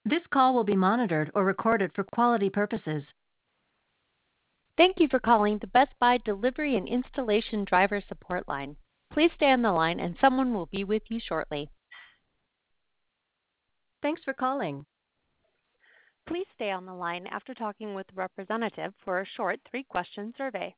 This call will be monitored or recorded for quality purposes. Thank you for calling the Best Buy Delivery and Installation Driver Support Line. Please stay on the line and someone will be with you shortly. Thanks for calling. Please stay on the line after talking with a representative for a short 3-question survey.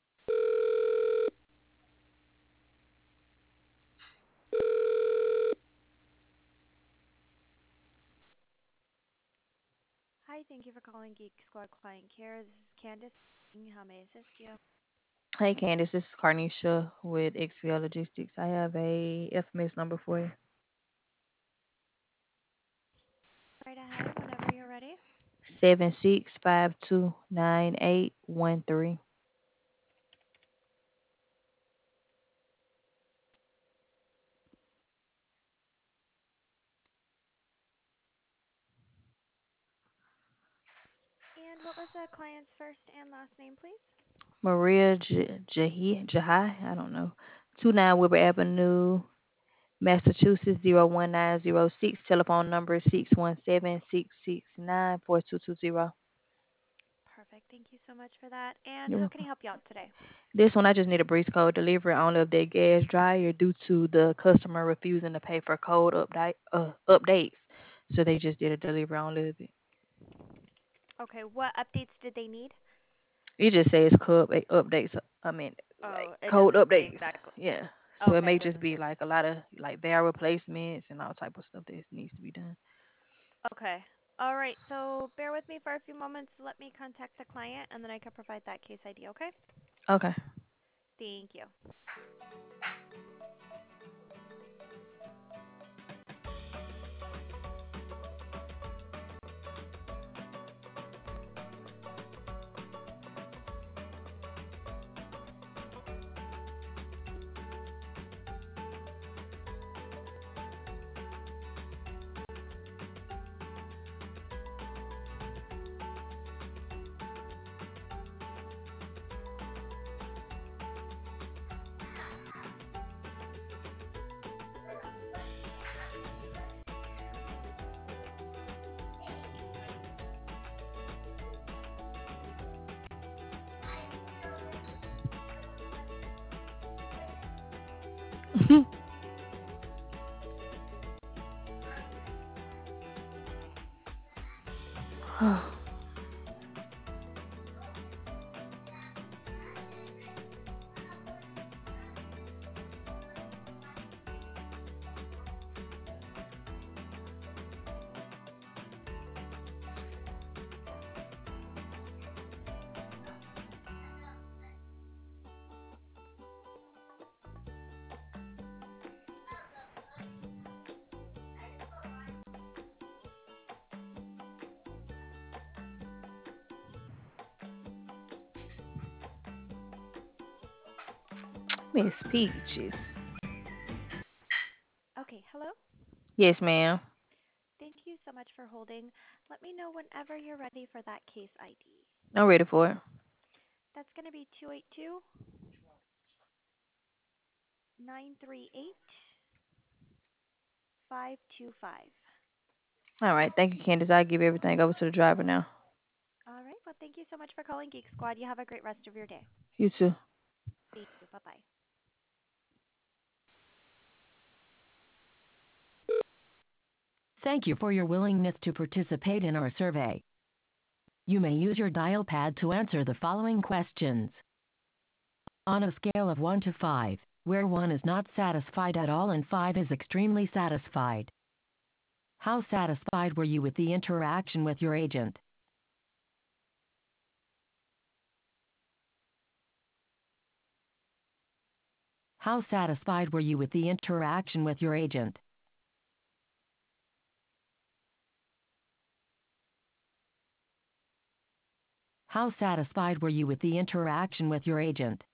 Hi, thank you for calling Geek Squad Client Care. This is Candace. How may I assist you? Hey Candice, this is Carnisha with XPL Logistics. I have a FMS number for you. Right ahead whenever you're ready. 76529813. And what was the client's first and last name, please? Maria Jahai, I don't know. 29 Wilbur Avenue, Massachusetts 01906. Telephone number 617-669-4220. Perfect. Thank you so much for that. And You're how can welcome. I help you out today? This one I just need a breeze code delivery only of their gas dryer due to the customer refusing to pay for code updates. So they just did a delivery only of it. Okay, what updates did they need? It just says code updates. I mean, like Oh, it code doesn't say updates. exactly. Yeah. So it Okay, may it just doesn't be say. like a lot of like barrel replacements and all type of stuff that needs to be done. Okay. All right. So bear with me for a few moments. Let me contact the client, and then I can provide that case ID. Okay? Okay. Thank you. Miss Peaches. Okay. Hello. Yes, ma'am. Thank you so much for holding. Let me know whenever you're ready for that case ID. I'm ready for it. That's going to be 282-938-525. All right. Thank you, Candace. I'll give everything over to the driver now. All right. Well, thank you so much for calling Geek Squad. You have a great rest of your day. You too. Thank you. Bye bye. Thank you for your willingness to participate in our survey. You may use your dial pad to answer the following questions. On a scale of 1 to 5, where 1 is not satisfied at all and 5 is extremely satisfied, how satisfied were you with the interaction with your agent? How satisfied were you with the interaction with your agent? How satisfied were you with the interaction with your agent?